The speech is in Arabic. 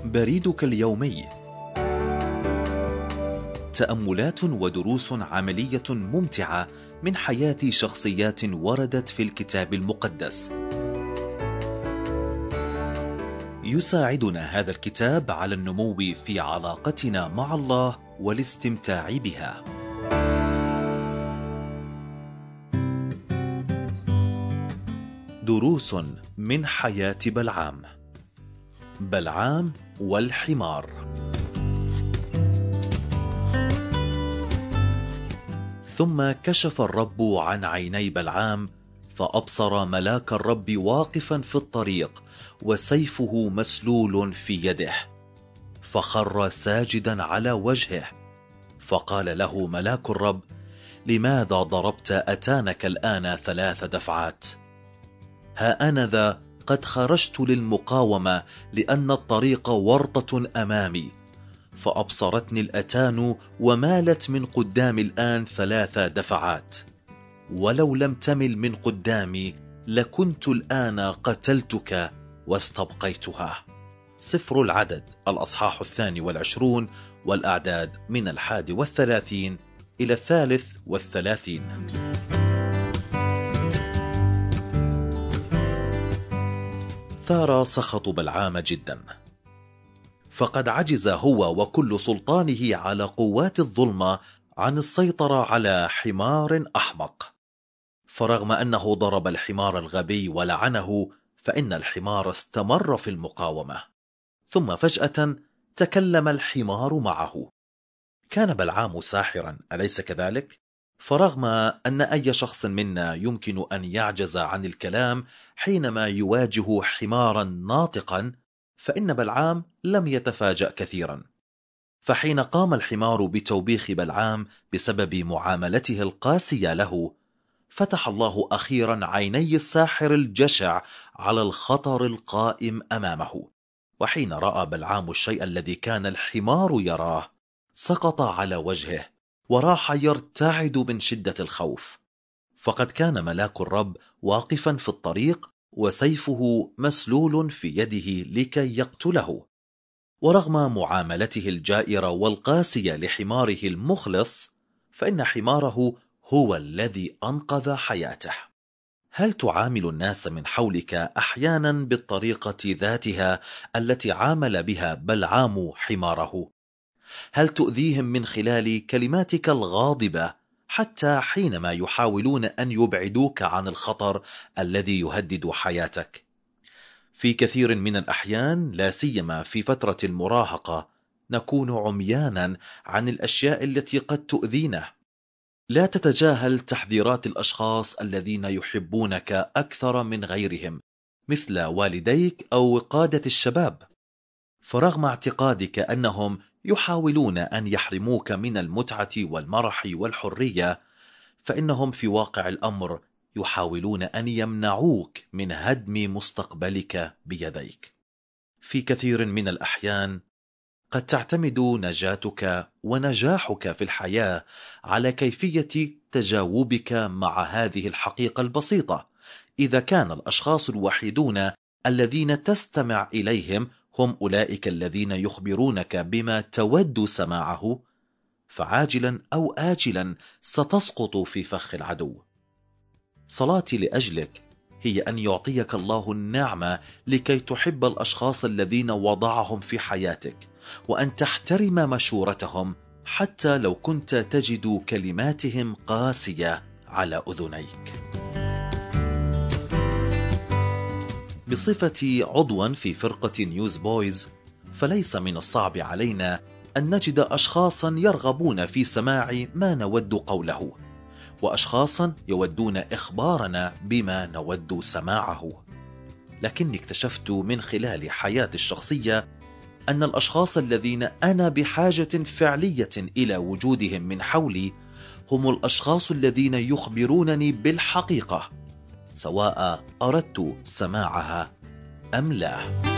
بريدك اليومي. تأملات ودروس عملية ممتعة من حياة شخصيات وردت في الكتاب المقدس. يساعدنا هذا الكتاب على النمو في علاقتنا مع الله والاستمتاع بها. دروس من حياة بلعام. بلعام والحمار. ثم كشف الرب عن عيني بلعام، فأبصر ملاك الرب واقفا في الطريق وسيفه مسلول في يده، فخر ساجدا على وجهه. فقال له ملاك الرب: لماذا ضربت أتانك الآن 3 دفعات؟ ها أنا ذا قد خرجت للمقاومة، لأن الطريق ورطة أمامي. فأبصرتني الأتان ومالت من قدامي الآن 3 دفعات، ولو لم تمل من قدامي لكنت الآن قتلتك واستبقيتها. سفر العدد الأصحاح 22 والأعداد من 31 إلى 33. ثار سخط بلعام جدا، فقد عجز هو وكل سلطانه على قوات الظلمة عن السيطرة على حمار أحمق. فرغم أنه ضرب الحمار الغبي ولعنه، فإن الحمار استمر في المقاومة. ثم فجأة تكلم الحمار معه. كان بلعام ساحرا، أليس كذلك؟ فرغم أن أي شخص منا يمكن أن يعجز عن الكلام حينما يواجه حمارا ناطقا، فإن بلعام لم يتفاجأ كثيرا. فحين قام الحمار بتوبيخ بلعام بسبب معاملته القاسية له، فتح الله أخيرا عيني الساحر الجشع على الخطر القائم أمامه. وحين رأى بلعام الشيء الذي كان الحمار يراه، سقط على وجهه وراح يرتعد من شدة الخوف. فقد كان ملاك الرب واقفا في الطريق وسيفه مسلول في يده لكي يقتله. ورغم معاملته الجائرة والقاسية لحماره المخلص، فإن حماره هو الذي أنقذ حياته. هل تعامل الناس من حولك أحيانا بالطريقة ذاتها التي عامل بها بلعام حماره؟ هل تؤذيهم من خلال كلماتك الغاضبة، حتى حينما يحاولون أن يبعدوك عن الخطر الذي يهدد حياتك؟ في كثير من الأحيان، لا سيما في فترة المراهقة، نكون عميانا عن الأشياء التي قد تؤذينا. لا تتجاهل تحذيرات الأشخاص الذين يحبونك أكثر من غيرهم، مثل والديك أو قادة الشباب. فرغم اعتقادك أنهم يحاولون أن يحرموك من المتعة والمرح والحرية، فإنهم في واقع الأمر يحاولون أن يمنعوك من هدم مستقبلك بيديك. في كثير من الأحيان قد تعتمد نجاتك ونجاحك في الحياة على كيفية تجاوبك مع هذه الحقيقة البسيطة. إذا كان الأشخاص الوحيدون الذين تستمع إليهم هم أولئك الذين يخبرونك بما تود سماعه، فعاجلا أو آجلا ستسقط في فخ العدو. صلاتي لأجلك هي أن يعطيك الله النعمة لكي تحب الأشخاص الذين وضعهم في حياتك، وأن تحترم مشورتهم حتى لو كنت تجد كلماتهم قاسية على أذنيك. بصفتي عضوا في فرقة نيوز بويز، فليس من الصعب علينا أن نجد أشخاصا يرغبون في سماع ما نود قوله، وأشخاصا يودون إخبارنا بما نود سماعه. لكني اكتشفت من خلال حياتي الشخصية أن الأشخاص الذين أنا بحاجة فعلية إلى وجودهم من حولي هم الأشخاص الذين يخبرونني بالحقيقة، سواء أردت سماعها أم لا.